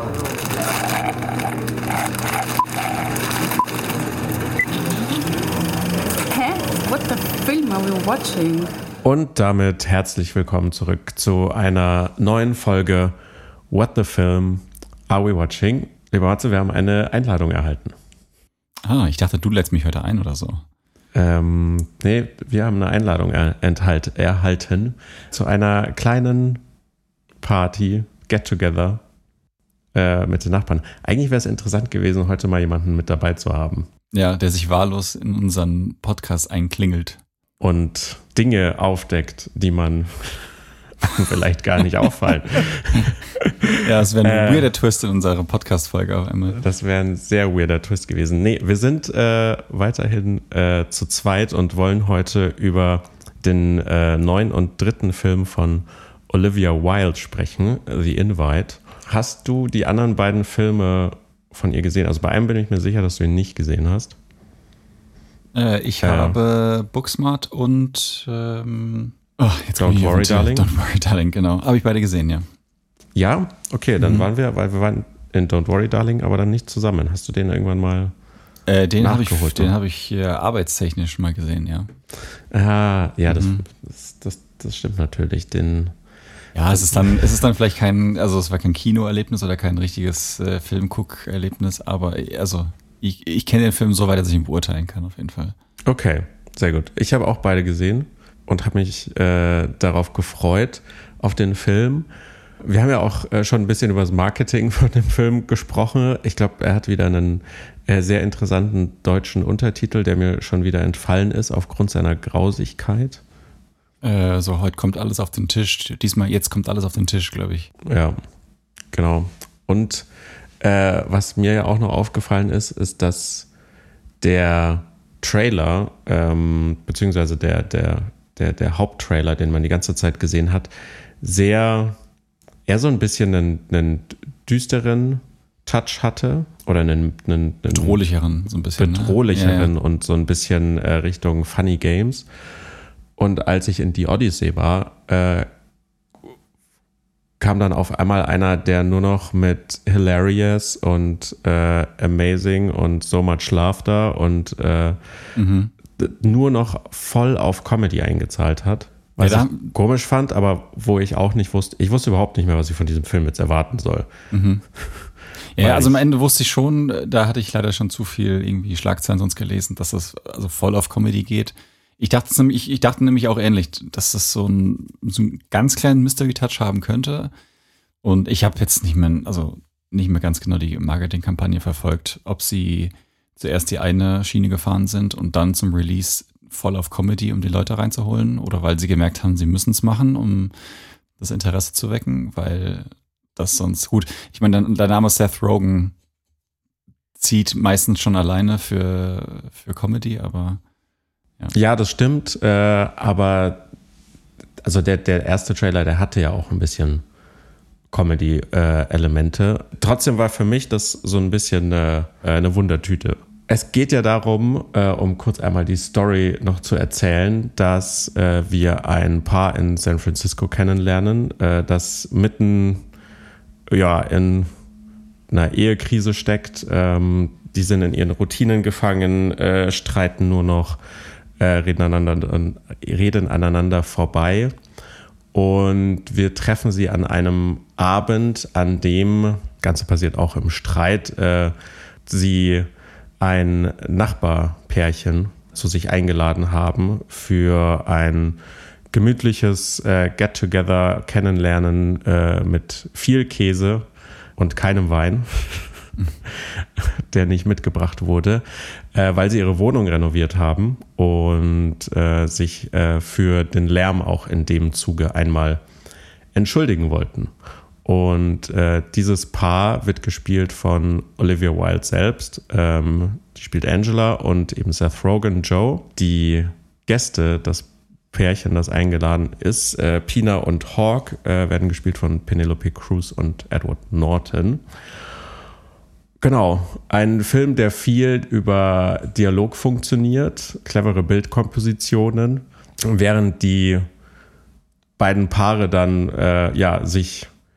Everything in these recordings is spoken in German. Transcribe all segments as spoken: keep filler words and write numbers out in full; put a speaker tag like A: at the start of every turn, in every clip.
A: Hä? What the film are we watching?
B: Und damit herzlich willkommen zurück zu einer neuen Folge What the Film Are We Watching? Lieber Matze, wir haben eine Einladung erhalten.
C: Ah, ich dachte, du lädst mich heute ein oder so.
B: Ähm, nee, wir haben eine Einladung er- enthalt, erhalten zu einer kleinen Party, Get-Together äh, mit den Nachbarn. Eigentlich wäre es interessant gewesen, heute mal jemanden mit dabei zu haben.
C: Ja, der sich wahllos in unseren Podcast einklingelt.
B: Und Dinge aufdeckt, die man vielleicht gar nicht auffallen.
C: Ja, es wäre ein
B: äh,
C: weirder Twist in unserer Podcast-Folge auf einmal.
B: Das wäre ein sehr weirder Twist gewesen. Nee, wir sind äh, weiterhin äh, zu zweit und wollen heute über den äh, neuen und dritten Film von Olivia Wilde sprechen, The Invite. Hast du die anderen beiden Filme von ihr gesehen? Also bei einem bin ich mir sicher, dass du ihn nicht gesehen hast.
C: Äh, ich
B: äh,
C: habe Booksmart und ähm, oh, jetzt
B: Don't Worry, Darling.
C: Don't Worry, Darling, genau. Habe ich beide gesehen, ja.
B: Ja? Okay, dann
C: Mhm.
B: waren wir, weil wir waren in Don't Worry, Darling, aber dann nicht zusammen. Hast du den irgendwann mal
C: Äh, den habe ich,
B: nachgeholt?
C: den hab ich äh, arbeitstechnisch mal gesehen, ja.
B: Ah, ja, das,
C: Mhm.
B: das, das, das stimmt natürlich. Den,
C: Ja, es ist dann, es ist dann vielleicht kein, also es war kein Kinoerlebnis oder kein richtiges äh, Film-Guck-Erlebnis, aber äh, also ich, ich kenne den Film so weit, dass ich ihn beurteilen kann, auf jeden Fall.
B: okay, sehr gut. Ich habe auch beide gesehen und habe mich äh, darauf gefreut, auf den Film. Wir haben ja auch äh, schon ein bisschen über das Marketing von dem Film gesprochen. Ich glaube, er hat wieder einen äh, sehr interessanten deutschen Untertitel, der mir schon wieder entfallen ist, aufgrund seiner Grausigkeit.
C: Äh, so, heute kommt alles auf den Tisch. Diesmal, jetzt kommt alles auf den Tisch, glaube ich.
B: Ja, genau. Und äh, was mir ja auch noch aufgefallen ist, ist, dass der Trailer, ähm, beziehungsweise der, der, der, der Haupttrailer, den man die ganze Zeit gesehen hat, sehr, eher so ein bisschen einen, einen düsteren Touch hatte oder einen, einen, einen
C: Bedrohlicheren, so ein bisschen.
B: bedrohlicheren
C: Ne? Ja, ja.
B: und so ein bisschen äh, Richtung Funny Games. Und als ich in die Odyssey war, äh, kam dann auf einmal einer, der nur noch mit Hilarious und äh, Amazing und So Much Laughter und äh,
C: Mhm.
B: d- nur noch voll auf Comedy eingezahlt hat. Was
C: Ja,
B: ich komisch fand, aber wo ich auch nicht wusste, ich wusste überhaupt nicht mehr, was ich von diesem Film jetzt erwarten soll.
C: Mhm.
B: Weil
C: Ja, also am
B: ich-
C: Ende wusste ich schon, da hatte ich leider schon zu viel irgendwie Schlagzeilen sonst gelesen, dass das also voll auf Comedy geht. Ich dachte, es nämlich, ich dachte nämlich auch ähnlich, dass das so, ein, so einen ganz kleinen Mystery-Touch haben könnte. Und ich habe jetzt nicht mehr, also nicht mehr ganz genau die Marketingkampagne verfolgt, ob sie zuerst die eine Schiene gefahren sind und dann zum Release voll auf Comedy, um die Leute reinzuholen, oder weil sie gemerkt haben, sie müssen es machen, um das Interesse zu wecken, weil das sonst gut. Ich meine, der, der Name Seth Rogen zieht meistens schon alleine für, für Comedy, aber
B: Ja, das stimmt, äh, aber also der, der erste Trailer, der hatte ja auch ein bisschen Comedy-Elemente. Trotzdem war für mich das so ein bisschen eine, eine Wundertüte. Es geht ja darum, äh, um kurz einmal die Story noch zu erzählen, dass äh, wir ein Paar in San Francisco kennenlernen, äh, das mitten ja, in einer Ehekrise steckt. Ähm, die sind in ihren Routinen gefangen, äh, streiten nur noch, äh, reden, aneinander, reden aneinander vorbei. Und wir treffen sie an einem Abend, an dem, das Ganze passiert auch im Streit, äh, sie ein Nachbarpärchen zu sich eingeladen haben für ein gemütliches äh, Get-Together, Kennenlernen äh, mit viel Käse und keinem Wein, der nicht mitgebracht wurde, äh, weil sie ihre Wohnung renoviert haben und äh, sich äh, für den Lärm auch in dem Zuge einmal entschuldigen wollten. Und äh, dieses Paar wird gespielt von Olivia Wilde selbst. Ähm, die spielt Angela und eben Seth Rogen, Joe. Die Gäste, das Pärchen, das eingeladen ist, äh, Pina und Hawk, äh, werden gespielt von Penelope Cruz und Edward Norton. Genau, ein Film, der viel über Dialog funktioniert, clevere Bildkompositionen, während die beiden Paare dann äh, ja sich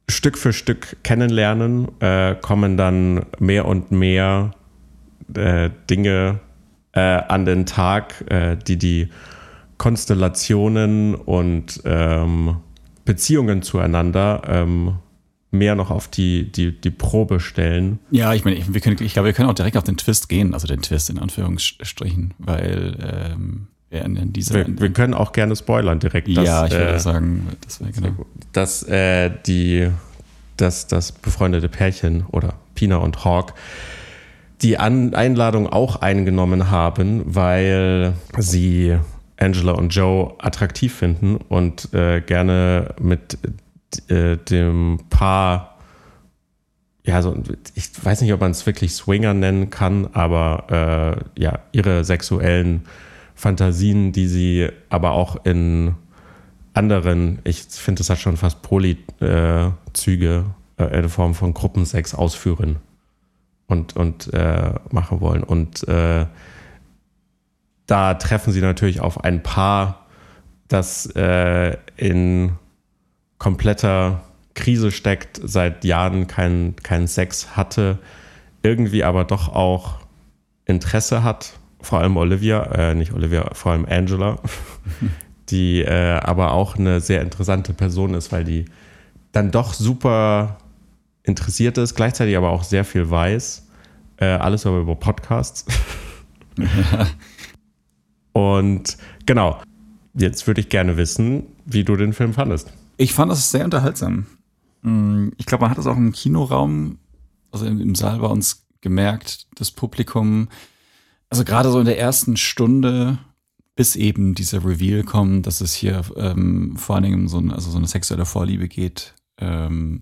B: Stück für Stück kennenlernen, äh, kommen dann mehr und mehr äh, Dinge äh, an den Tag, äh, die die Konstellationen und ähm, Beziehungen zueinander ähm, mehr noch auf die, die, die Probe stellen.
C: Ja, ich meine, wir können, ich glaube, wir können auch direkt auf den Twist gehen, also den Twist in Anführungsstrichen, weil ähm, wir in dieser...
B: Wir, wir können auch gerne spoilern direkt.
C: Dass, ja, ich würde
B: äh,
C: sagen, das wäre genau.
B: Dass äh, die, dass das befreundete Pärchen oder Pina und Hawk die An- Einladung auch eingenommen haben, weil sie Angela und Joe attraktiv finden und äh, gerne mit äh, dem Paar, ja, so, ich weiß nicht, ob man es wirklich Swinger nennen kann, aber äh, ja, ihre sexuellen Fantasien, die sie aber auch in anderen, ich finde, das hat schon fast Poly-Züge äh, in Form von Gruppensex ausführen und, und äh, machen wollen. Und äh, da treffen sie natürlich auf ein Paar, das äh, in kompletter Krise steckt, seit Jahren keinen kein Sex hatte, irgendwie aber doch auch Interesse hat, vor allem Olivia, äh, nicht Olivia, vor allem Angela, die äh, aber auch eine sehr interessante Person ist, weil die dann doch super interessiert ist, gleichzeitig aber auch sehr viel weiß, äh, alles aber über Podcasts.
C: Ja.
B: Und genau, jetzt würde ich gerne wissen, wie du den Film fandest.
C: Ich fand das sehr unterhaltsam. Ich glaube, man hat das auch im Kinoraum, also im Saal bei uns gemerkt, das Publikum, also gerade so in der ersten Stunde, bis eben dieser Reveal kommt, dass es hier ähm, vor allen Dingen um so, ein, also so eine sexuelle Vorliebe geht, ähm,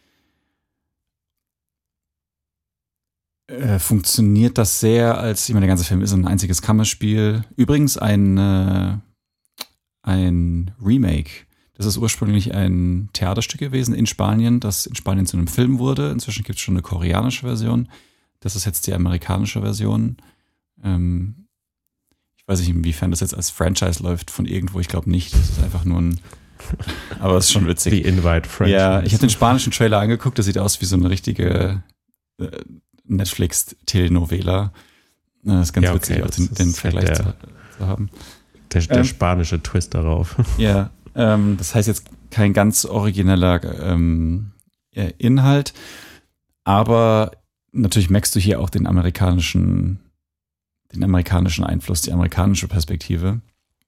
C: äh, funktioniert das sehr als, ich meine, der ganze Film ist ein einziges Kammerspiel. Übrigens ein, äh, ein Remake. Das ist ursprünglich ein Theaterstück gewesen in Spanien, das in Spanien zu einem Film wurde. Inzwischen gibt es schon eine koreanische Version. Das ist jetzt die amerikanische Version. Ähm, ich weiß nicht, inwiefern das jetzt als Franchise läuft von irgendwo. Ich glaube nicht. Das ist einfach nur ein... Aber es ist schon witzig.
B: Die Invite-Franchise.
C: Ja, ich habe den spanischen Trailer angeguckt. Das sieht aus wie so eine richtige äh, Netflix-Telenovela. Das ist ganz
B: ja, okay,
C: witzig, auch den, den Vergleich
B: der,
C: zu, zu haben.
B: Der, der
C: ähm,
B: spanische Twist darauf.
C: Ja, ähm, das heißt jetzt kein ganz origineller ähm, Inhalt, aber natürlich merkst du hier auch den amerikanischen, den amerikanischen Einfluss, die amerikanische Perspektive.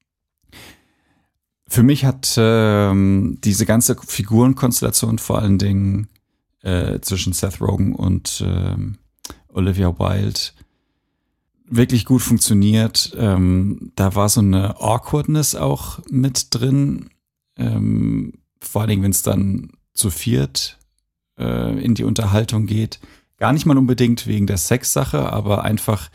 C: Für mich hat ähm, diese ganze Figurenkonstellation vor allen Dingen äh, zwischen Seth Rogen und ähm, Olivia Wilde wirklich gut funktioniert. Ähm, da war so eine Awkwardness auch mit drin. Ähm, vor allen Dingen, wenn es dann zu viert äh, in die Unterhaltung geht. Gar nicht mal unbedingt wegen der Sexsache, aber einfach,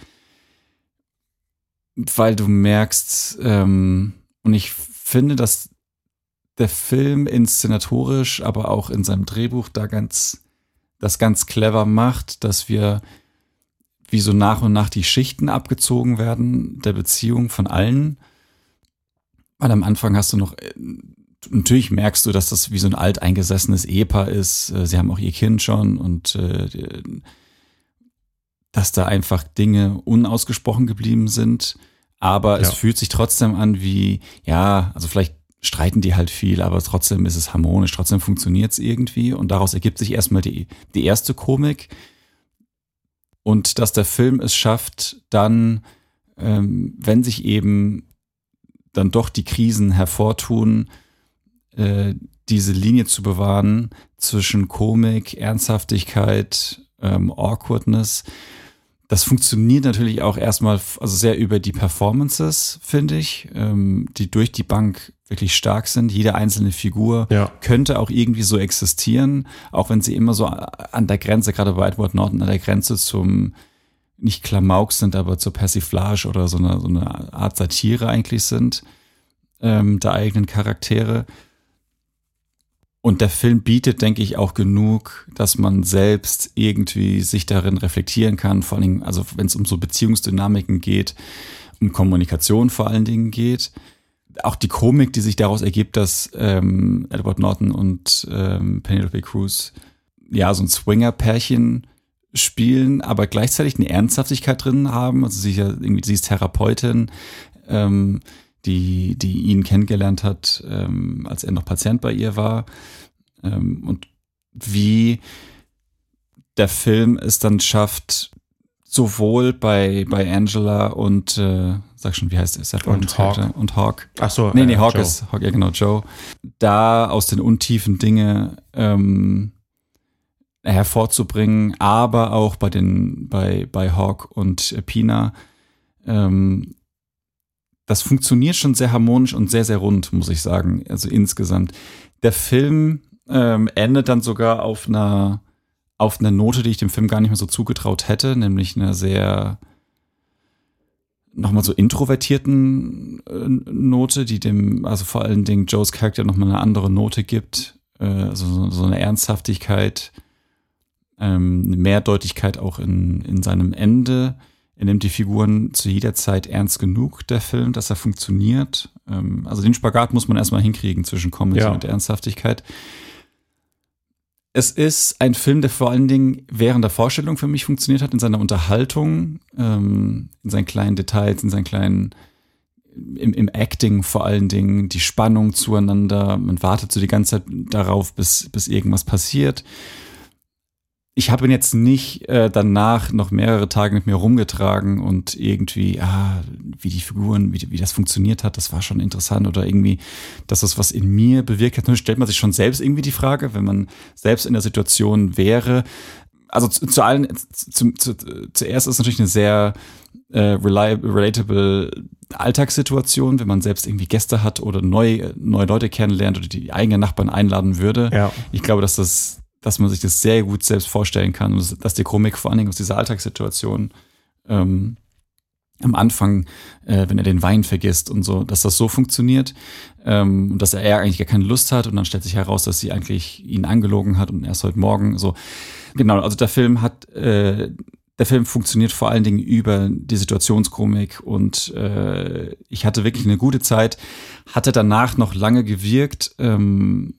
C: weil du merkst, ähm, und ich finde, dass der Film inszenatorisch, aber auch in seinem Drehbuch da ganz, das ganz clever macht, dass wir wie so nach und nach die Schichten abgezogen werden der Beziehung von allen. Weil am Anfang hast du noch, natürlich merkst du, dass das wie so ein alteingesessenes Ehepaar ist. Sie haben auch ihr Kind schon und äh, dass da einfach Dinge unausgesprochen geblieben sind. Aber ja. Es fühlt sich trotzdem an wie, ja, also vielleicht streiten die halt viel, aber trotzdem ist es harmonisch, trotzdem funktioniert es irgendwie. Und daraus ergibt sich erstmal die, die erste Komik. Und dass der Film es schafft, dann, ähm, wenn sich eben dann doch die Krisen hervortun, äh, diese Linie zu bewahren zwischen Komik, Ernsthaftigkeit, ähm, Awkwardness. Das funktioniert natürlich auch erstmal also sehr über die Performances, finde ich, ähm, die durch die Bank wirklich stark sind. Jede einzelne Figur ja. könnte auch irgendwie so existieren, auch wenn sie immer so an der Grenze, gerade bei Edward Norton, an der Grenze zum, nicht Klamauk sind, aber zur Persiflage oder so eine, so eine Art Satire eigentlich sind, ähm, der eigenen Charaktere. Und der Film bietet, denke ich, auch genug, dass man selbst irgendwie sich darin reflektieren kann, vor allen Dingen, also wenn es um so Beziehungsdynamiken geht, um Kommunikation vor allen Dingen geht. auch die Komik, die sich daraus ergibt, dass ähm, Edward Norton und ähm, Penelope Cruz ja so ein Swinger-Pärchen spielen, aber gleichzeitig eine Ernsthaftigkeit drin haben. Also sie ist ja irgendwie, sie ist Therapeutin, ähm, die, die ihn kennengelernt hat, ähm, als er noch Patient bei ihr war. Ähm, und wie der Film es dann schafft, sowohl bei, bei Angela und äh, sag schon, wie heißt er? Seth
B: Und Hawk.
C: Und Hawk.
B: Ach so,
C: Nee, nee,
B: äh,
C: Hawk
B: Joe.
C: ist, Hawk, ja genau, Joe. Da aus den untiefen Dinge ähm, hervorzubringen, aber auch bei den, bei, bei Hawk und Pina. Ähm, das funktioniert schon sehr harmonisch und sehr, sehr rund, muss ich sagen. Also insgesamt. Der Film ähm, endet dann sogar auf einer auf einer Note, die ich dem Film gar nicht mehr so zugetraut hätte, nämlich einer sehr nochmal so introvertierten äh, Note, die dem, also vor allen Dingen Joes Charakter nochmal eine andere Note gibt, äh, also so, so eine Ernsthaftigkeit, ähm, eine Mehrdeutigkeit auch in, in seinem Ende. Er nimmt die Figuren zu jeder Zeit ernst genug, der Film, dass er funktioniert. Ähm, also den Spagat muss man erstmal hinkriegen zwischen Comedy
B: Ja.
C: und Ernsthaftigkeit. Es ist ein Film, der vor allen Dingen während der Vorstellung für mich funktioniert hat, in seiner Unterhaltung, ähm, in seinen kleinen Details, in seinen kleinen, im, im Acting vor allen Dingen, die Spannung zueinander. Man wartet so die ganze Zeit darauf, bis, bis irgendwas passiert. Ich habe ihn jetzt nicht äh, danach noch mehrere Tage mit mir rumgetragen und irgendwie, ah, wie die Figuren, wie, wie das funktioniert hat, das war schon interessant oder irgendwie, dass das was in mir bewirkt hat. Nun stellt man sich schon selbst irgendwie die Frage, wenn man selbst in der Situation wäre. Also zu, zu allen, zu, zu, zuerst ist es natürlich eine sehr äh, reliable, relatable Alltagssituation, wenn man selbst irgendwie Gäste hat oder neu, neue Leute kennenlernt oder die eigenen Nachbarn einladen würde.
B: Ja.
C: Ich glaube, dass das dass man sich das sehr gut selbst vorstellen kann und dass die Komik vor allen Dingen aus dieser Alltagssituation ähm, am Anfang, äh, wenn er den Wein vergisst und so, dass das so funktioniert ähm, und dass er eigentlich gar keine Lust hat und dann stellt sich heraus, dass sie eigentlich ihn angelogen hat und erst heute Morgen so. Genau, also der Film hat, äh, der Film funktioniert vor allen Dingen über die Situationskomik und äh, ich hatte wirklich eine gute Zeit, hatte danach noch lange gewirkt, ähm,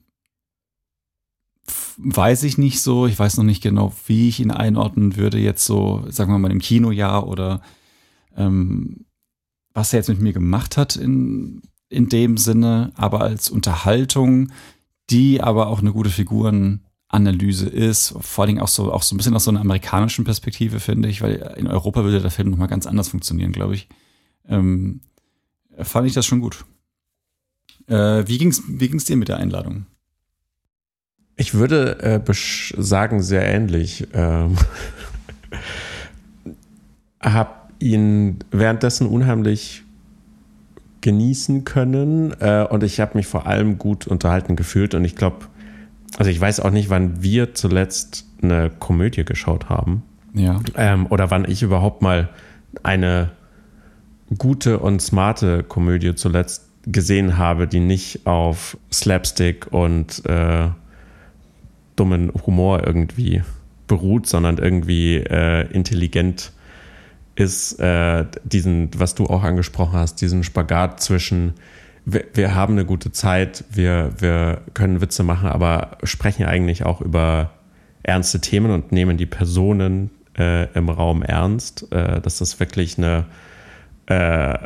C: weiß ich nicht so. Ich weiß noch nicht genau, wie ich ihn einordnen würde, jetzt so, sagen wir mal, im Kinojahr oder ähm, was er jetzt mit mir gemacht hat in, in dem Sinne, aber als Unterhaltung, die aber auch eine gute Figurenanalyse ist, vor allen Dingen auch so, auch so ein bisschen aus so einer amerikanischen Perspektive, finde ich, weil in Europa würde der Film nochmal ganz anders funktionieren, glaube ich. Ähm, fand ich das schon gut. Äh, wie ging's, wie ging's dir mit der Einladung?
B: Ich würde äh, besch- sagen, sehr ähnlich. Ähm, hab ihn währenddessen unheimlich genießen können äh, und ich habe mich vor allem gut unterhalten gefühlt und ich glaube, also ich weiß auch nicht, wann wir zuletzt eine Komödie geschaut haben.
C: Ja.
B: Ähm, oder wann ich überhaupt mal eine gute und smarte Komödie zuletzt gesehen habe, die nicht auf Slapstick und äh, dummen Humor irgendwie beruht, sondern irgendwie äh, intelligent ist, äh, diesen, was du auch angesprochen hast, diesen Spagat zwischen wir, wir haben eine gute Zeit, wir, wir können Witze machen, aber sprechen eigentlich auch über ernste Themen und nehmen die Personen äh, im Raum ernst, äh, dass das wirklich eine äh,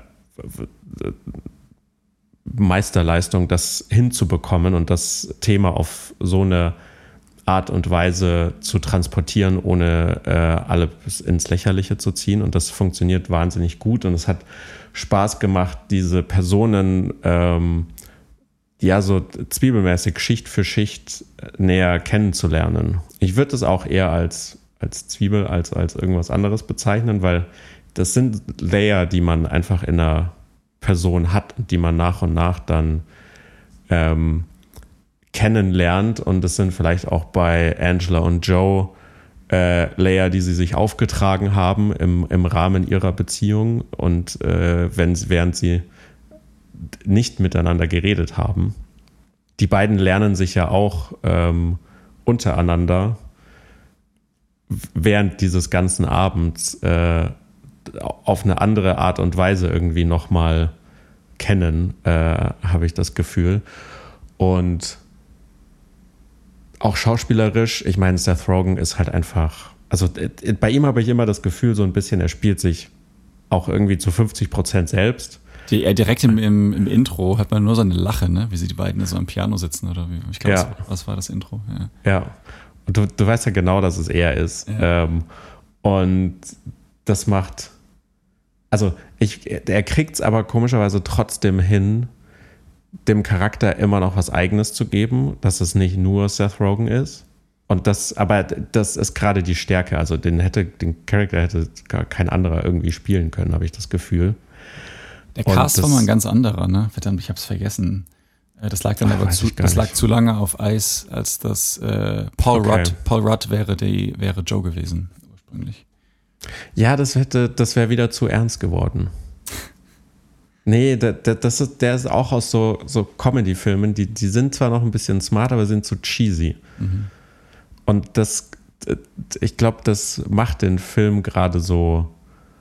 B: Meisterleistung, das hinzubekommen und das Thema auf so eine Art und Weise zu transportieren, ohne äh, alles ins Lächerliche zu ziehen. Und das funktioniert wahnsinnig gut. Und es hat Spaß gemacht, diese Personen ähm, ja so zwiebelmäßig Schicht für Schicht näher kennenzulernen. Ich würde es auch eher als, als Zwiebel, als, als irgendwas anderes bezeichnen, weil das sind Layer, die man einfach in einer Person hat und die man nach und nach dann ähm, kennenlernt und es sind vielleicht auch bei Angela und Joe äh, Layer, die sie sich aufgetragen haben im, im Rahmen ihrer Beziehung und äh, wenn, während sie nicht miteinander geredet haben. Die beiden lernen sich ja auch ähm, untereinander während dieses ganzen Abends äh, auf eine andere Art und Weise irgendwie nochmal kennen, äh, habe ich das Gefühl. Und auch schauspielerisch, ich meine, Seth Rogen ist halt einfach, also äh, bei ihm habe ich immer das Gefühl, so ein bisschen, er spielt sich auch irgendwie zu fünfzig Prozent selbst.
C: Die, äh, direkt im, im, im Intro hat man nur so eine Lache, ne? Wie sie die beiden so am Piano sitzen oder wie, ich glaube,
B: Ja.
C: was, was war das Intro? Ja,
B: Ja, und du, du weißt ja genau, dass es er ist.
C: Ja.
B: Ähm, und das macht, also ich, er kriegt es aber komischerweise trotzdem hin, dem Charakter immer noch was Eigenes zu geben, dass es nicht nur Seth Rogen ist. Und das, aber das ist gerade die Stärke. Also den hätte, den Charakter hätte gar kein anderer irgendwie spielen können, habe ich das Gefühl.
C: Der Cast
B: Und
C: war
B: das-
C: mal ein ganz anderer, ne? Verdammt, ich hab's vergessen. Äh, Das lag dann
B: Ach,
C: aber
B: weiß
C: zu,
B: ich gar
C: das lag
B: nicht.
C: zu lange auf Eis, als das äh, Paul
B: Okay.
C: Rudd, Paul Rudd wäre die, wäre Joe gewesen, ursprünglich.
B: Ja, das hätte, das wäre wieder zu ernst geworden. Nee, der, der, das ist, der ist auch aus so, so Comedy-Filmen, die, die sind zwar noch ein bisschen smart, aber sind zu cheesy. Und das, ich glaube, das macht den Film gerade so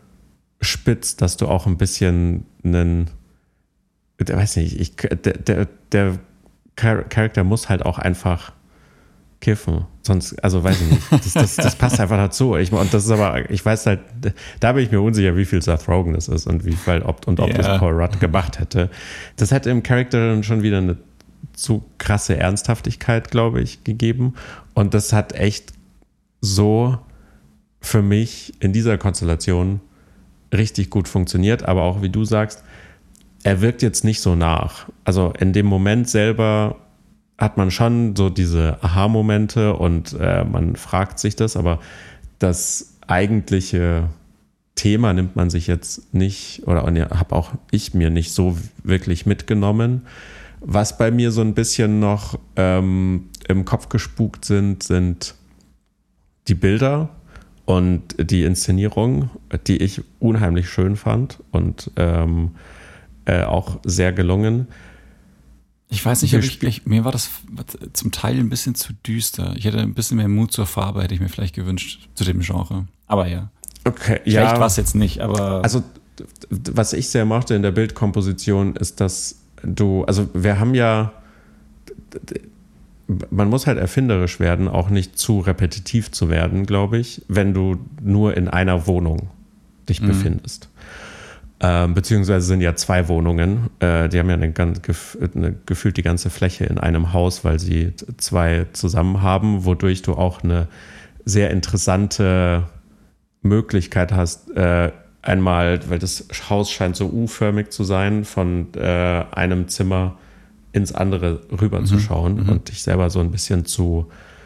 B: spitz, dass du auch ein bisschen einen, der weiß nicht, ich, der, der, der Char- Charakter muss halt auch einfach kiffen. Sonst, also weiß ich nicht. Das, das, das passt einfach dazu. Ich, und das ist aber, ich weiß halt, da bin ich mir unsicher, wie viel Seth Rogen das ist und wie viel, ob, und ob
C: Ja.
B: das Paul Rudd gemacht hätte. Das hätte im Charakter dann schon wieder eine zu krasse Ernsthaftigkeit, glaube ich, gegeben. Und das hat echt so für mich in dieser Konstellation richtig gut funktioniert. Aber auch, wie du sagst, er wirkt jetzt nicht so nach. Also in dem Moment selber hat man schon so diese Aha-Momente und äh, man fragt sich das, aber das eigentliche Thema nimmt man sich jetzt nicht, oder habe auch ich mir nicht so wirklich mitgenommen. Was bei mir so ein bisschen noch ähm, im Kopf gespukt sind, sind die Bilder und die Inszenierung, die ich unheimlich schön fand und ähm, äh, auch sehr gelungen.
C: Ich weiß nicht,
B: Wir
C: ob ich,
B: spiel-
C: ich, mir war das zum Teil ein bisschen zu düster. Ich hätte ein bisschen mehr Mut zur Farbe, hätte ich mir vielleicht gewünscht, zu dem Genre. Aber ja,
B: Okay,
C: schlecht
B: ja.
C: war es jetzt nicht, aber
B: Also, d- was ich sehr mochte in der Bildkomposition ist, dass du, also wir haben ja, d- d- man muss halt erfinderisch werden, auch nicht zu repetitiv zu werden, glaube ich, wenn du nur in einer Wohnung dich
C: Mhm.
B: befindest. Ähm, beziehungsweise sind ja zwei Wohnungen, äh, die haben ja eine, ganz, gef- eine, gefühlt die ganze Fläche in einem Haus, weil sie t- zwei zusammen haben, wodurch du auch eine sehr interessante Möglichkeit hast, äh, einmal, weil das Haus scheint so U-förmig zu sein, von äh, einem Zimmer ins andere rüber zu schauen und dich selber so ein bisschen zu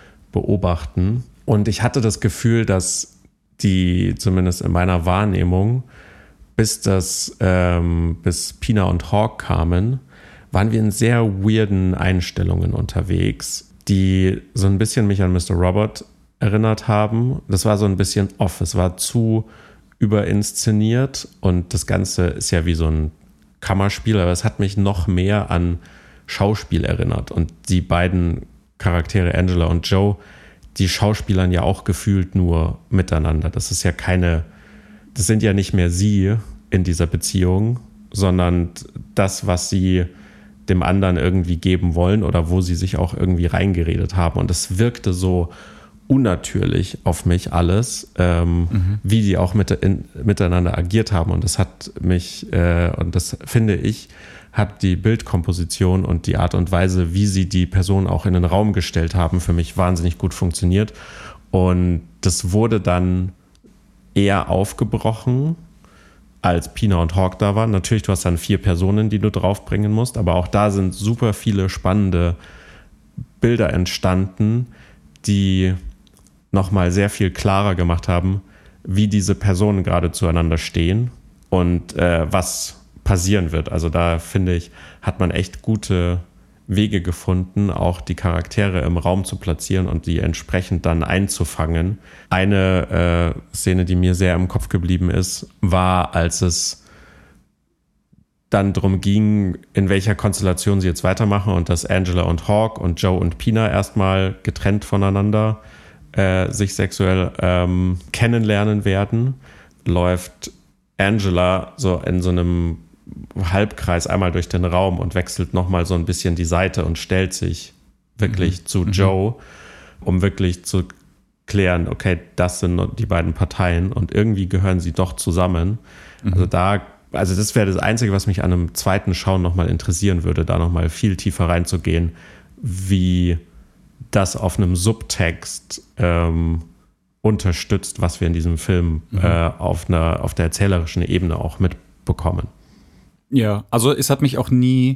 B: beobachten. Und ich hatte das Gefühl, dass die, zumindest in meiner Wahrnehmung, bis das, ähm, bis Pina und Hawk kamen, waren wir in sehr weirden Einstellungen unterwegs, die so ein bisschen mich an Mister Robot erinnert haben. Das war so ein bisschen off, es war zu überinszeniert und das Ganze ist ja wie so ein Kammerspiel, aber es hat mich noch mehr an Schauspiel erinnert. Und die beiden Charaktere, Angela und Joe, die schauspielern ja auch gefühlt nur miteinander. Das ist ja keine, das sind ja nicht mehr sie in dieser Beziehung, sondern das, was sie dem anderen irgendwie geben wollen oder wo sie sich auch irgendwie reingeredet haben. Und es wirkte so unnatürlich auf mich alles, ähm, mhm. wie die auch mit, in, miteinander agiert haben. Und das hat mich, äh, und das finde ich, hat die Bildkomposition und die Art und Weise, wie sie die Person auch in den Raum gestellt haben, für mich wahnsinnig gut funktioniert. Und das wurde dann eher aufgebrochen, als Pina und Hawk da waren. Natürlich, du hast dann vier Personen, die du draufbringen musst, aber auch da sind super viele spannende Bilder entstanden, die nochmal sehr viel klarer gemacht haben, wie diese Personen gerade zueinander stehen und äh, was passieren wird. Also da, finde ich, hat man echt gute Wege gefunden, auch die Charaktere im Raum zu platzieren und die entsprechend dann einzufangen. Eine äh, Szene, die mir sehr im Kopf geblieben ist, war, als es dann darum ging, in welcher Konstellation sie jetzt weitermachen und dass Angela und Hawk und Joe und Pina erstmal getrennt voneinander äh, sich sexuell ähm, kennenlernen werden, läuft Angela so in so einem Halbkreis einmal durch den Raum und wechselt nochmal so ein bisschen die Seite und stellt sich wirklich mhm. zu Joe, um wirklich zu klären, okay, das sind die beiden Parteien und irgendwie gehören sie doch zusammen. Mhm. Also da, also das wäre das Einzige, was mich an einem zweiten Schauen nochmal interessieren würde, da nochmal viel tiefer reinzugehen, wie das auf einem Subtext ähm, unterstützt, was wir in diesem Film mhm. äh, auf einer, auf der erzählerischen Ebene auch mitbekommen.
C: Ja, also es hat mich auch nie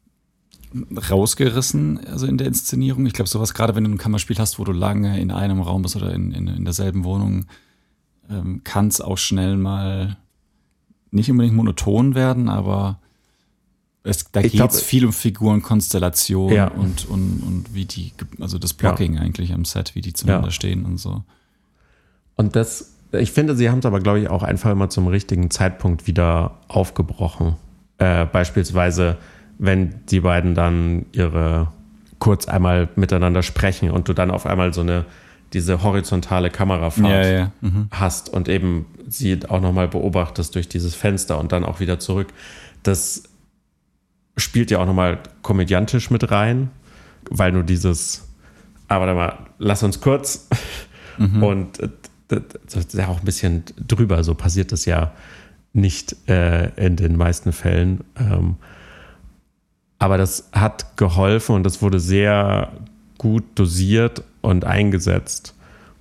C: rausgerissen, also in der Inszenierung. Ich glaube, sowas, gerade wenn du ein Kammerspiel hast, wo du lange in einem Raum bist oder in, in, in derselben Wohnung, ähm, kann es auch schnell mal nicht unbedingt monoton werden, aber es, da geht es viel um Figurenkonstellation
B: ja.
C: und, und, und wie die, also das Blocking ja. eigentlich am Set, wie die zueinander ja. stehen und so.
B: Und das, ich finde, sie haben es aber, glaube ich, auch einfach immer zum richtigen Zeitpunkt wieder aufgebrochen. Äh, beispielsweise, wenn die beiden dann ihre kurz einmal miteinander sprechen und du dann auf einmal so eine diese horizontale Kamerafahrt
C: ja, ja. Mhm.
B: hast und eben sie auch nochmal beobachtest durch dieses Fenster und dann auch wieder zurück. Das spielt ja auch nochmal komödiantisch mit rein, weil nur dieses, aber warte mal, lass uns kurz mhm. und das ist ja auch ein bisschen drüber, so passiert das ja nicht äh, in den meisten Fällen. Ähm, aber das hat geholfen und das wurde sehr gut dosiert und eingesetzt,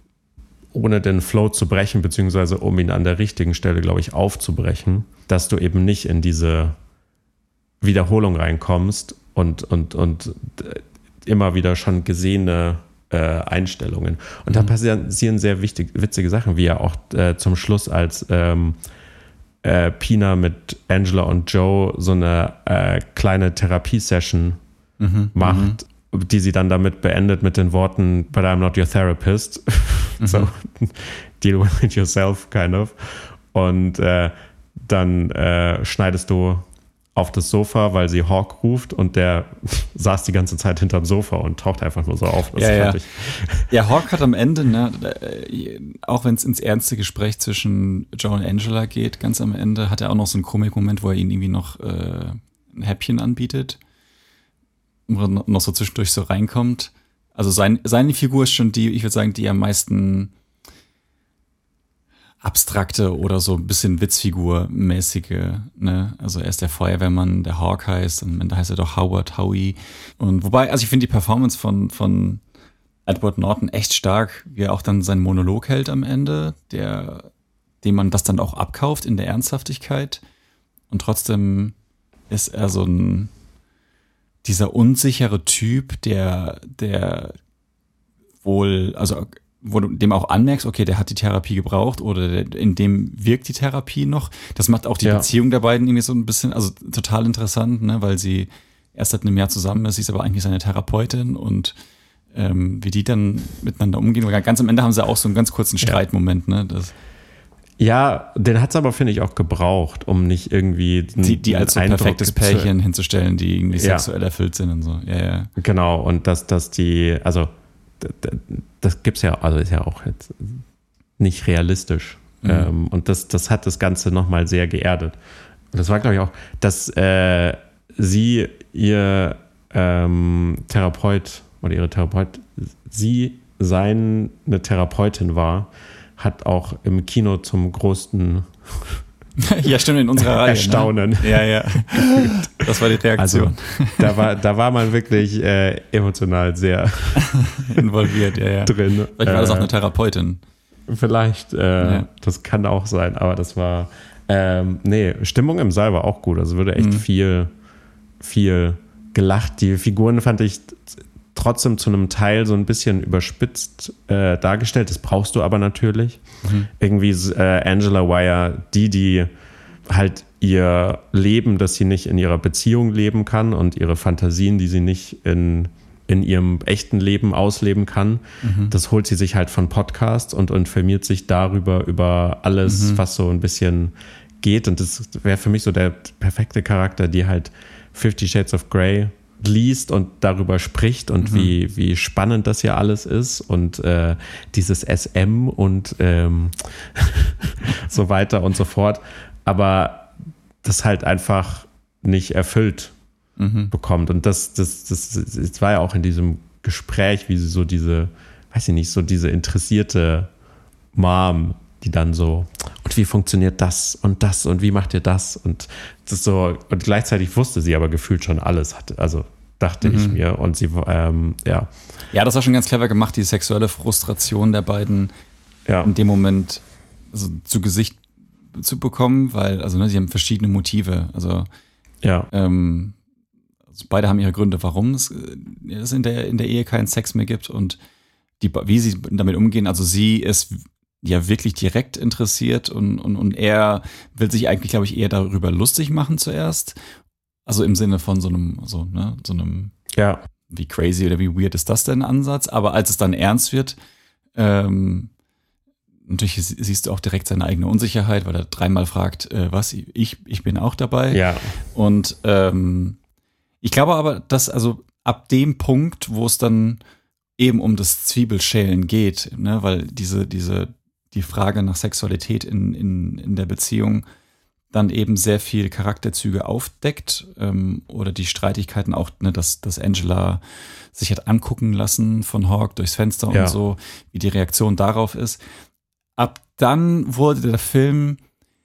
B: ohne den Flow zu brechen, beziehungsweise um ihn an der richtigen Stelle, glaube ich, aufzubrechen, dass du eben nicht in diese Wiederholung reinkommst und, und, und immer wieder schon gesehene äh, Einstellungen. Und mhm. da passieren sehr wichtig, witzige Sachen, wie ja auch äh, zum Schluss, als ähm, äh, Pina mit Angela und Joe so eine äh, kleine Therapiesession mhm. macht, mhm. die sie dann damit beendet mit den Worten, but I'm not your therapist. Mhm. So, deal with it yourself, kind of. Und äh, dann äh, schneidest du auf das Sofa, weil sie Hawk ruft und der saß die ganze Zeit hinterm Sofa und taucht einfach nur so auf. Das
C: ja, ja.
B: Ich.
C: ja, Hawk hat am Ende, ne, auch wenn es ins ernste Gespräch zwischen Joe und Angela geht, ganz am Ende hat er auch noch so einen Komikmoment, wo er ihnen irgendwie noch äh, ein Häppchen anbietet und noch so zwischendurch so reinkommt. Also sein, seine Figur ist schon die, ich würde sagen, die am meisten abstrakte oder so ein bisschen Witzfigur-mäßige, ne? Also er ist der Feuerwehrmann, der Hawk heißt, und am Ende heißt er doch Howard, Howie. Und wobei, also ich finde die Performance von, von Edward Norton echt stark, wie er auch dann seinen Monolog hält am Ende, der, dem man das dann auch abkauft in der Ernsthaftigkeit. Und trotzdem ist er so ein, dieser unsichere Typ, der, der wohl, also wo du dem auch anmerkst, okay, der hat die Therapie gebraucht oder der, in dem wirkt die Therapie noch. Das macht auch die ja. Beziehung der beiden irgendwie so ein bisschen, also total interessant, ne, weil sie erst seit einem Jahr zusammen ist, sie ist aber eigentlich seine Therapeutin und ähm, wie die dann miteinander umgehen. Weil ganz am Ende haben sie auch so einen ganz kurzen Streitmoment, ne. Das
B: ja, den hat es aber, finde ich, auch gebraucht, um nicht irgendwie
C: die, die als so ein perfektes Pärchen hinzustellen, die irgendwie
B: ja.
C: sexuell erfüllt sind und so. Ja, ja.
B: Genau, und dass, dass die, also das gibt's ja, also ist ja auch jetzt nicht realistisch. Mhm. Ähm, und das, das hat das Ganze nochmal sehr geerdet. Und das war, glaube ich, auch, dass äh, sie ihr ähm, Therapeut oder ihre Therapeut, sie seine Therapeutin war, hat auch im Kino zum größten
C: ja, stimmt, in unserer Reihe.
B: Erstaunen.
C: Ne? Ja, ja. Das war die Reaktion.
B: Also, da war, da war man wirklich äh, emotional sehr
C: involviert, ja, ja.
B: drin.
C: Vielleicht war das auch eine Therapeutin.
B: Vielleicht, äh, ja. das kann auch sein, aber das war, ähm, nee, Stimmung im Saal war auch gut. Also wurde echt mhm. viel, viel gelacht. Die Figuren fand ich trotzdem zu einem Teil so ein bisschen überspitzt äh, dargestellt. Das brauchst du aber natürlich. Mhm. Irgendwie äh, Angela Wire, die, die halt ihr Leben, das sie nicht in ihrer Beziehung leben kann und ihre Fantasien, die sie nicht in, in ihrem echten Leben ausleben kann, mhm. das holt sie sich halt von Podcasts und informiert sich darüber, über alles, mhm. was so ein bisschen geht. Und das wäre für mich so der perfekte Charakter, die halt Fifty Shades of Grey liest und darüber spricht und mhm. wie, wie spannend das ja alles ist und äh, dieses S M und ähm, so weiter und so fort. Aber das halt einfach nicht erfüllt
C: Mhm.
B: bekommt. Und das, das, das, das war ja auch in diesem Gespräch, wie sie so diese, weiß ich nicht, so diese interessierte Mom, die dann so, und wie funktioniert das und das und wie macht ihr das? Und das ist so, und gleichzeitig wusste sie aber gefühlt schon alles, hatte, also dachte
C: Mhm.
B: ich mir. Und sie, ähm, ja.
C: Ja, das war schon ganz clever gemacht, die sexuelle Frustration der beiden
B: Ja.
C: in dem Moment also, zu Gesicht zu bekommen, weil, also ne, sie haben verschiedene Motive. Also,
B: Ja.
C: ähm, also beide haben ihre Gründe, warum es, es in der, in der Ehe keinen Sex mehr gibt und die, wie sie damit umgehen. Also sie ist ja wirklich direkt interessiert und, und, und er will sich eigentlich, glaube ich, eher darüber lustig machen zuerst. Also im Sinne von so einem, so, ne, so einem,
B: Ja.
C: wie crazy oder wie weird ist das denn Ansatz? Aber als es dann ernst wird, ähm, natürlich siehst du auch direkt seine eigene Unsicherheit, weil er dreimal fragt, äh, was, ich, ich bin auch dabei.
B: Ja.
C: Und ähm, ich glaube aber, dass also ab dem Punkt, wo es dann eben um das Zwiebelschälen geht, ne, weil diese, diese, die Frage nach Sexualität in, in, in der Beziehung dann eben sehr viel Charakterzüge aufdeckt ähm, oder die Streitigkeiten auch, ne, dass, dass Angela sich hat angucken lassen von Hawk durchs Fenster
B: Ja.
C: und so, wie die Reaktion darauf ist. Ab dann wurde der Film,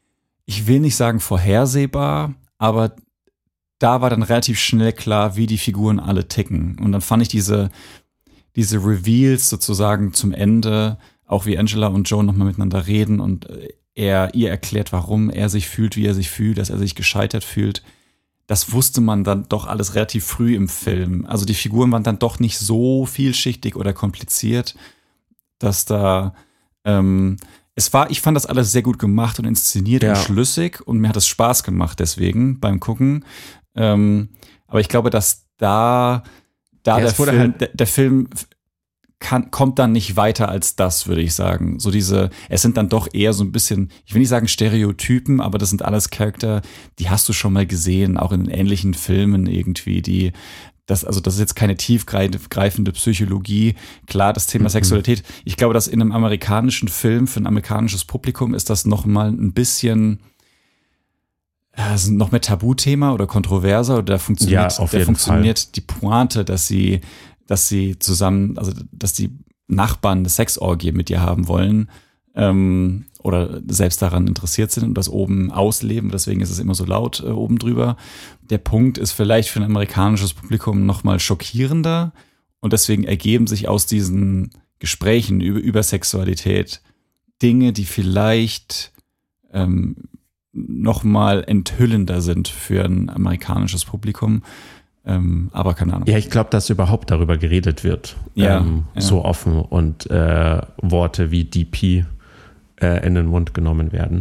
C: ich will nicht sagen vorhersehbar, aber da war dann relativ schnell klar, wie die Figuren alle ticken. Und dann fand ich diese, diese Reveals sozusagen zum Ende, auch wie Angela und Joan nochmal miteinander reden und er ihr erklärt, warum er sich fühlt, wie er sich fühlt, dass er sich gescheitert fühlt. Das wusste man dann doch alles relativ früh im Film. Also die Figuren waren dann doch nicht so vielschichtig oder kompliziert, dass da ähm, es war, ich fand das alles sehr gut gemacht und inszeniert
B: Ja.
C: und schlüssig und mir hat es Spaß gemacht deswegen beim Gucken. Ähm, aber ich glaube, dass da, da
B: Ja,
C: der,
B: es wurde
C: Film,
B: halt-
C: der, der Film kann, kommt dann nicht weiter als das, würde ich sagen. So diese, es sind dann doch eher so ein bisschen, ich will nicht sagen Stereotypen, aber das sind alles Charakter, die hast du schon mal gesehen, auch in ähnlichen Filmen irgendwie, die das, also das ist jetzt keine tiefgreifende Psychologie. Klar, das Thema
B: Mhm.
C: Sexualität. Ich glaube, dass in einem amerikanischen Film für ein amerikanisches Publikum ist das noch mal ein bisschen äh, ist noch mehr Tabuthema oder kontroverser oder da funktioniert,
B: Ja, auf
C: da
B: jeden
C: funktioniert die Pointe, dass sie, dass sie zusammen, also dass die Nachbarn eine Sexorgie mit dir haben wollen ähm, oder selbst daran interessiert sind und das oben ausleben. Deswegen ist es immer so laut äh, oben drüber. Der Punkt ist vielleicht für ein amerikanisches Publikum noch mal schockierender und deswegen ergeben sich aus diesen Gesprächen über, über Sexualität Dinge, die vielleicht ähm, noch mal enthüllender sind für ein amerikanisches Publikum. Ähm, aber keine Ahnung.
B: Ja, ich glaube, dass überhaupt darüber geredet wird.
C: Ja,
B: ähm,
C: ja.
B: So offen und äh, Worte wie D P äh, in den Mund genommen werden.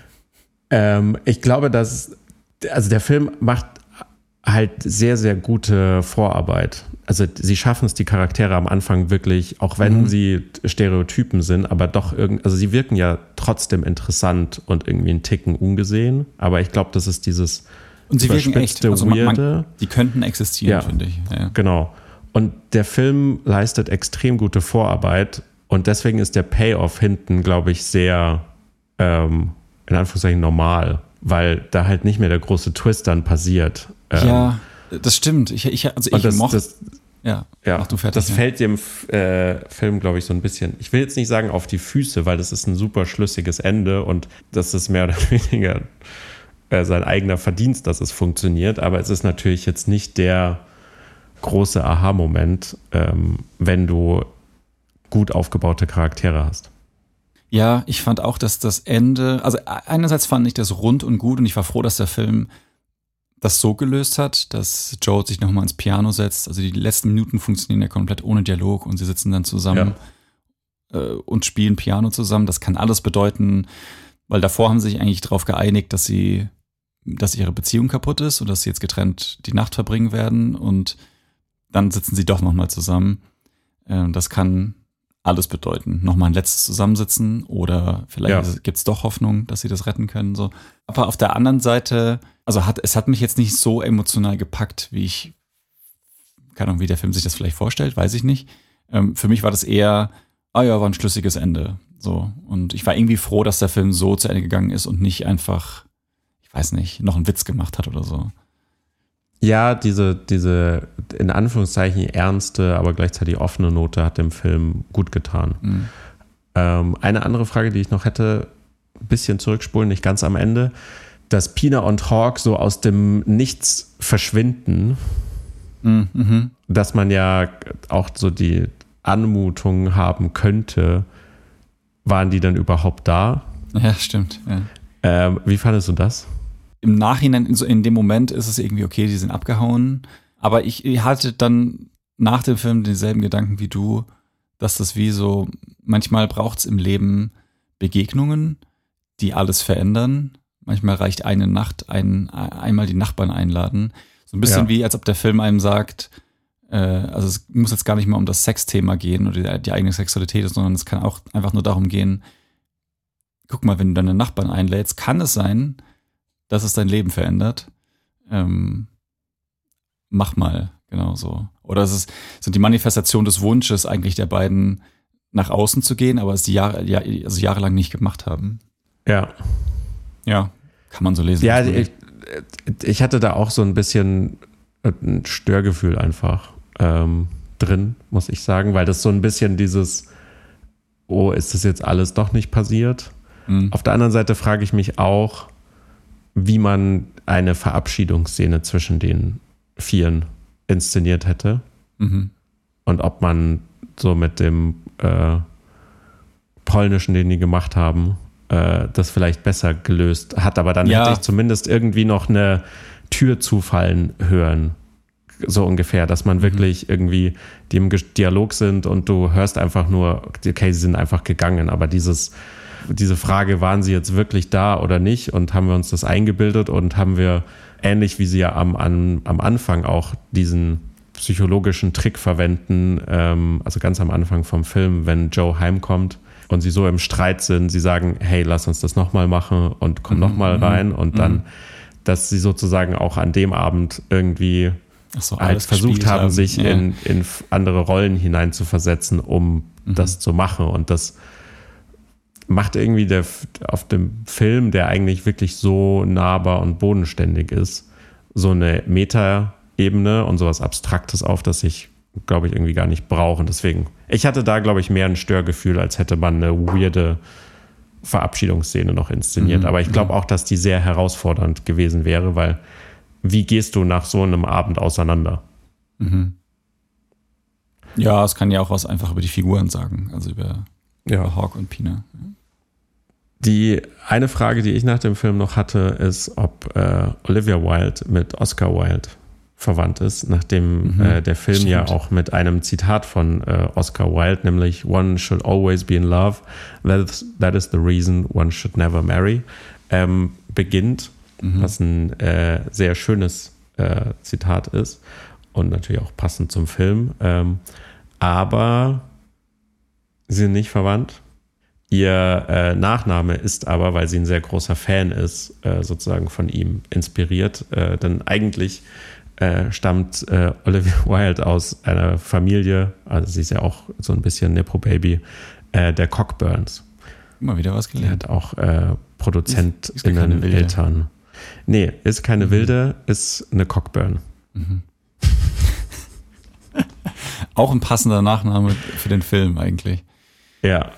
B: Ähm, ich glaube, dass, also der Film macht halt sehr, sehr gute Vorarbeit. Also sie schaffen es, die Charaktere am Anfang wirklich, auch wenn
C: Mhm.
B: sie Stereotypen sind, aber doch irgendwie, also sie wirken ja trotzdem interessant und irgendwie einen Ticken ungesehen. Aber ich glaube, das ist dieses
C: Und sie wirken echt.
B: überspitzte,
C: Also man,
B: weirde.
C: man, die könnten existieren,
B: Ja.
C: finde ich. Ja.
B: Genau. Und der Film leistet extrem gute Vorarbeit und deswegen ist der Payoff hinten, glaube ich, sehr ähm, in Anführungszeichen normal, weil da halt nicht mehr der große Twist dann passiert. Ähm,
C: Ja, das stimmt. Ich, ich, also
B: und
C: ich
B: das,
C: mochte.
B: das,
C: Ja,
B: ja,
C: mach du fertig.
B: das
C: ja.
B: fällt dem äh, Film, glaube ich, so ein bisschen, ich will jetzt nicht sagen auf die Füße, weil das ist ein super schlüssiges Ende und das ist mehr oder weniger äh, sein eigener Verdienst, dass es funktioniert, aber es ist natürlich jetzt nicht der große Aha-Moment, ähm, wenn du gut aufgebaute Charaktere hast.
C: Ja, ich fand auch, dass das Ende, also einerseits fand ich das rund und gut und ich war froh, dass der Film das so gelöst hat, dass Joe sich nochmal ins Piano setzt. Also die letzten Minuten funktionieren ja komplett ohne Dialog und sie sitzen dann zusammen äh, und spielen Piano zusammen. Das kann alles bedeuten, weil davor haben sie sich eigentlich darauf geeinigt, dass sie, dass ihre Beziehung kaputt ist und dass sie jetzt getrennt die Nacht verbringen werden und dann sitzen sie doch nochmal zusammen. Äh, das kann alles bedeuten. Nochmal ein letztes Zusammensitzen oder vielleicht
B: Ja.
C: gibt es doch Hoffnung, dass sie das retten können. So. Aber auf der anderen Seite, also hat, es hat mich jetzt nicht so emotional gepackt, wie ich, keine Ahnung, wie der Film sich das vielleicht vorstellt, weiß ich nicht. Ähm, für mich war das eher, ah ja, war ein schlüssiges Ende. So. Und ich war irgendwie froh, dass der Film so zu Ende gegangen ist und nicht einfach, weiß nicht, noch einen Witz gemacht hat oder so.
B: Ja, diese, diese in Anführungszeichen ernste, aber gleichzeitig offene Note hat dem Film gut getan. Mhm. Ähm, eine andere Frage, die ich noch hätte, ein bisschen zurückspulen, nicht ganz am Ende, dass Pina und Hawk so aus dem Nichts verschwinden, mhm. dass man ja auch so die Anmutung haben könnte, waren die dann überhaupt da?
C: Ja, stimmt. Ja.
B: Ähm, wie fandest du das?
C: Im Nachhinein, in, so in dem Moment ist es irgendwie okay, die sind abgehauen. Aber ich, ich hatte dann nach dem Film denselben Gedanken wie du, dass das wie so, manchmal braucht es im Leben Begegnungen, die alles verändern. Manchmal reicht eine Nacht, ein, einmal die Nachbarn einladen. So ein bisschen ja. wie, als ob der Film einem sagt, äh, also es muss jetzt gar nicht mal um das Sexthema gehen oder die, die eigene Sexualität, sondern es kann auch einfach nur darum gehen, guck mal, wenn du deine Nachbarn einlädst, kann es sein, dass es dein Leben verändert. Ähm, mach mal, genau so. Oder es ist, sind die Manifestation des Wunsches eigentlich der beiden, nach außen zu gehen, aber es die Jahre, ja, also jahrelang nicht gemacht haben.
B: Ja.
C: Ja, kann man so lesen.
B: Ja, ich, ich hatte da auch so ein bisschen ein Störgefühl einfach ähm, drin, muss ich sagen, weil das so ein bisschen dieses, oh, ist das jetzt alles doch nicht passiert? Mhm. Auf der anderen Seite frage ich mich auch, wie man eine Verabschiedungsszene zwischen den Vieren inszeniert hätte. Mhm. Und ob man so mit dem äh, Polnischen, den die gemacht haben, äh, das vielleicht besser gelöst hat. Aber dann ja. hätte ich zumindest irgendwie noch eine Tür zufallen hören. So ungefähr, dass man mhm. wirklich irgendwie, die im Dialog sind und du hörst einfach nur, okay, sie sind einfach gegangen. Aber dieses Diese Frage, waren sie jetzt wirklich da oder nicht und haben wir uns das eingebildet und haben wir, ähnlich wie sie ja am, am, am Anfang auch diesen psychologischen Trick verwenden, ähm, also ganz am Anfang vom Film, wenn Joe heimkommt und sie so im Streit sind, sie sagen, hey, lass uns das nochmal machen und komm mhm, nochmal rein und mhm. dann, dass sie sozusagen auch an dem Abend irgendwie
C: so,
B: halt versucht haben, haben, sich ja. in, in andere Rollen hineinzuversetzen, um mhm. das zu machen und das macht irgendwie der, auf dem Film, der eigentlich wirklich so nahbar und bodenständig ist, so eine Meta-Ebene und sowas Abstraktes auf, das ich, glaube ich, irgendwie gar nicht brauche. Und deswegen, ich hatte da, glaube ich, mehr ein Störgefühl, als hätte man eine weirde Verabschiedungsszene noch inszeniert. Mhm. Aber ich glaube auch, dass die sehr herausfordernd gewesen wäre, weil wie gehst du nach so einem Abend auseinander?
C: Mhm. Ja, es kann ja auch was einfach über die Figuren sagen, also über, ja. über Hawk und Pina.
B: Die eine Frage, die ich nach dem Film noch hatte, ist, ob äh, Olivia Wilde mit Oscar Wilde verwandt ist, nachdem mhm, äh, der Film stimmt. ja auch mit einem Zitat von äh, Oscar Wilde, nämlich "One should always be in love, that is, that is the reason one should never marry", ähm, beginnt, mhm. was ein äh, sehr schönes äh, Zitat ist und natürlich auch passend zum Film. Ähm, aber sie sind nicht verwandt. Ihr äh, Nachname ist aber, weil sie ein sehr großer Fan ist, äh, sozusagen von ihm inspiriert. Äh, denn eigentlich äh, stammt äh, Olivia Wilde aus einer Familie, also sie ist ja auch so ein bisschen Nepo-Baby, äh, der Cockburns.
C: Immer wieder was gelernt.
B: Die hat auch äh, ProduzentInnen, Eltern. Nee, ist keine mhm. Wilde, ist eine Cockburn.
C: Mhm. Auch ein passender Nachname für den Film eigentlich.
B: Ja.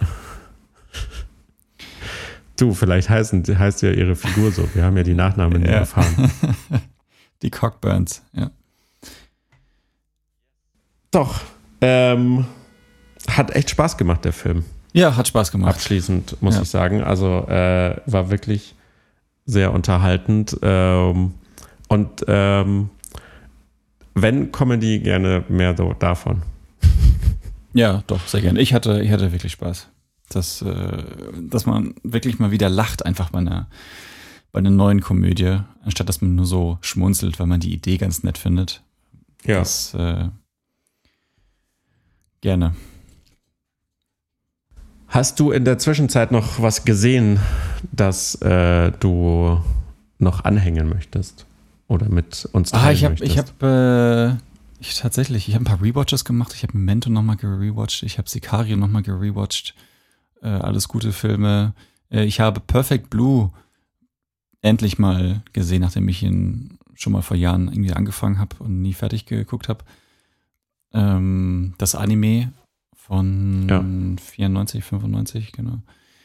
B: Du, vielleicht heißen, heißt ja ihre Figur so. Wir haben ja die Nachnamen nie ja. erfahren.
C: Die Cockburns, ja.
B: Doch. Ähm, hat echt Spaß gemacht, der Film.
C: Ja, hat Spaß gemacht.
B: Abschließend, muss
C: ja.
B: ich sagen. Also äh, war wirklich sehr unterhaltend. Ähm, und ähm, wenn Comedy, gerne mehr so davon.
C: Ja, doch, sehr gerne. Ich hatte, ich hatte wirklich Spaß. Dass, äh, dass man wirklich mal wieder lacht, einfach bei einer, bei einer neuen Komödie, anstatt dass man nur so schmunzelt, weil man die Idee ganz nett findet.
B: Ja.
C: Das, äh, gerne.
B: Hast du in der Zwischenzeit noch was gesehen, das äh, du noch anhängen möchtest? Oder mit uns teilen
C: ah, ich hab,
B: möchtest?
C: Ich habe äh, ich tatsächlich, ich habe ein paar Rewatches gemacht. Ich habe Memento nochmal gerewatcht. Ich habe Sicario nochmal gerewatcht. Äh, alles gute Filme. Äh, ich habe Perfect Blue endlich mal gesehen, nachdem ich ihn schon mal vor Jahren irgendwie angefangen habe und nie fertig geguckt habe. Ähm, das Anime von ja. vierundneunzig, fünfundneunzig, genau.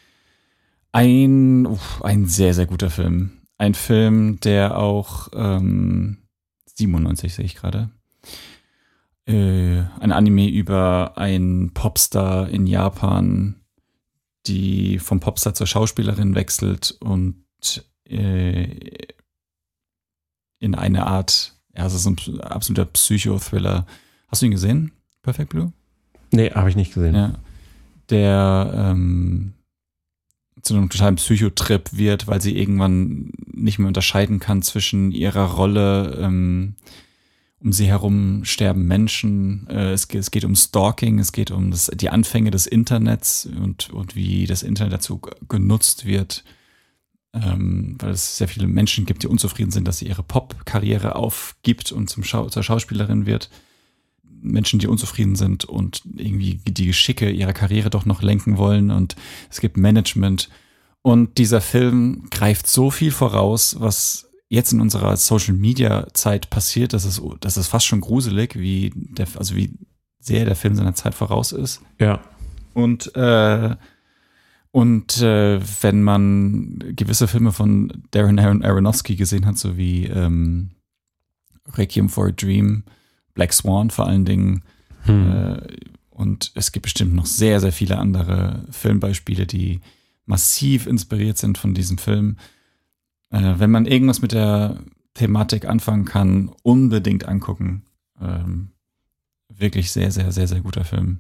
C: Ein, uff, ein sehr, sehr guter Film. Ein Film, der auch ähm, siebenundneunzig sehe ich gerade. Äh, ein Anime über einen Popstar in Japan, die vom Popstar zur Schauspielerin wechselt und äh, in eine Art, ja, es ist so ein absoluter Psychothriller. Hast du ihn gesehen? Perfect Blue?
B: Nee, habe ich nicht gesehen.
C: Ja. Der ähm, zu einem totalen Psychotrip wird, weil sie irgendwann nicht mehr unterscheiden kann zwischen ihrer Rolle, ähm, um sie herum sterben Menschen, äh, es, es geht um Stalking, es geht um das, die Anfänge des Internets und, und wie das Internet dazu genutzt wird, ähm, weil es sehr viele Menschen gibt, die unzufrieden sind, dass sie ihre Pop-Karriere aufgibt und zum Schau- zur Schauspielerin wird. Menschen, die unzufrieden sind und irgendwie die Geschicke ihrer Karriere doch noch lenken wollen, und es gibt Management. Und dieser Film greift so viel voraus, was jetzt in unserer Social-Media-Zeit passiert, dass es, das ist fast schon gruselig, wie der, also wie sehr der Film seiner Zeit voraus ist.
B: Ja.
C: Und äh, und äh, wenn man gewisse Filme von Darren Aronofsky gesehen hat, so wie ähm, Requiem for a Dream, Black Swan vor allen Dingen. Hm. Äh, und es gibt bestimmt noch sehr, sehr viele andere Filmbeispiele, die massiv inspiriert sind von diesem Film. Äh, wenn man irgendwas mit der Thematik anfangen kann, unbedingt angucken. Ähm, wirklich sehr, sehr, sehr, sehr guter Film.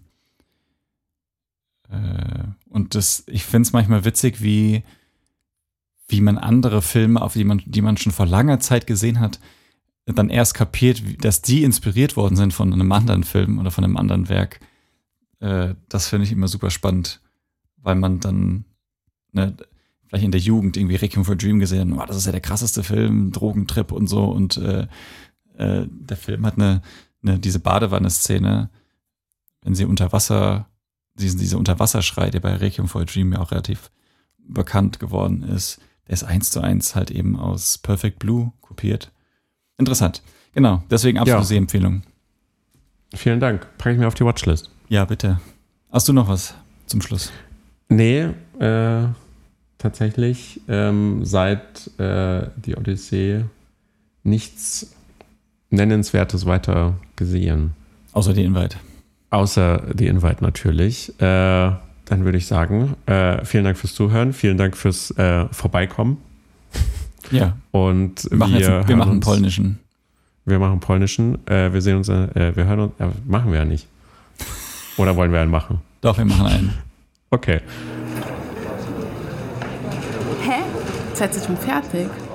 C: Äh, und das, ich finde es manchmal witzig, wie, wie man andere Filme, auf die man, die man schon vor langer Zeit gesehen hat, dann erst kapiert, dass die inspiriert worden sind von einem anderen Film oder von einem anderen Werk. Äh, das finde ich immer super spannend, weil man dann ne, vielleicht in der Jugend irgendwie Requiem for a Dream gesehen hat, oh, das ist ja der krasseste Film, Drogentrip und so, und äh, äh, der Film hat eine, eine diese Badewanne-Szene, wenn sie unter Wasser, diesen, dieser Unterwasserschrei, der bei Requiem for a Dream ja auch relativ bekannt geworden ist, der ist eins zu eins halt eben aus Perfect Blue kopiert. Interessant. Genau, deswegen absolute ja. Sehempfehlung.
B: Vielen Dank. Packe ich mir auf die Watchlist.
C: Ja, bitte. Hast du noch was zum Schluss?
B: Nee, äh, tatsächlich ähm, seit äh, die Odyssee nichts Nennenswertes weiter gesehen.
C: Außer die Invite.
B: Außer die Invite natürlich. Äh, dann würde ich sagen, äh, vielen Dank fürs Zuhören, vielen Dank fürs äh, Vorbeikommen.
C: Ja.
B: Und
C: wir machen,
B: wir,
C: jetzt, wir machen uns, polnischen.
B: Wir machen polnischen. Äh, wir sehen uns, äh, wir hören uns, äh, machen wir ja nicht. Oder wollen wir einen machen?
C: Doch, wir machen einen.
B: Okay.
A: Hä? Seid ihr schon fertig?